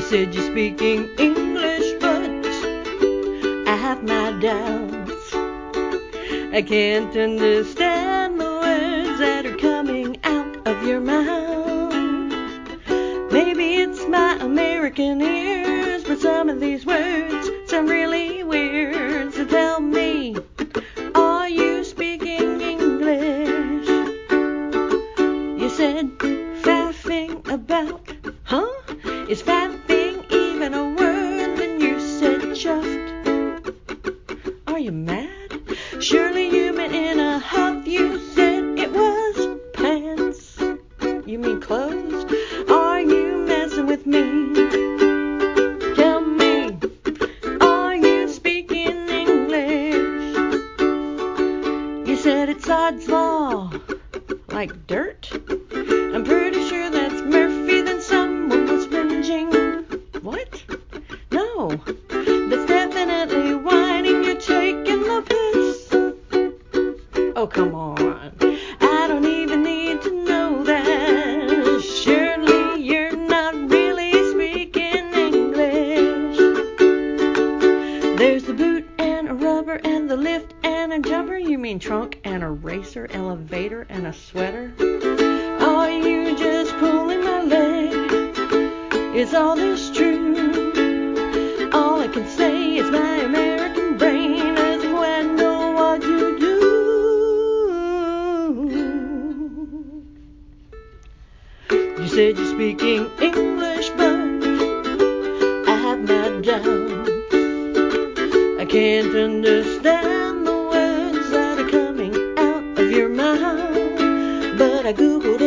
said you're speaking English, but I have my doubts. I can't understand the words that are coming out of your mouth. Maybe it's my American ears, but some of these words sound really weird. So tell me, are you speaking English? You said faffing about, huh? Is faffing even a word? Then you said chuffed. Are you mad? Surely you meant in a huff. You said it was pants. You mean clothes? Are you messing with me? Tell me, are you speaking English? You said it's Odds Law, like dirt. I'm pretty sure that's Murphy. Then someone was whinging. What? No, that's definitely whining. You're taking the piss. Oh, come on. I don't even need to know that. Surely you're not really speaking English. There's the boot and a rubber and the lift and a jumper. You mean trunk and a racer, elevator and a sweater? Are you just pulling my leg? Is all this true? All I can say is my American brain doesn't quite know what you do. You said you're speaking English, but I have my doubts. I can't understand the words that are coming out of your mouth. But I googled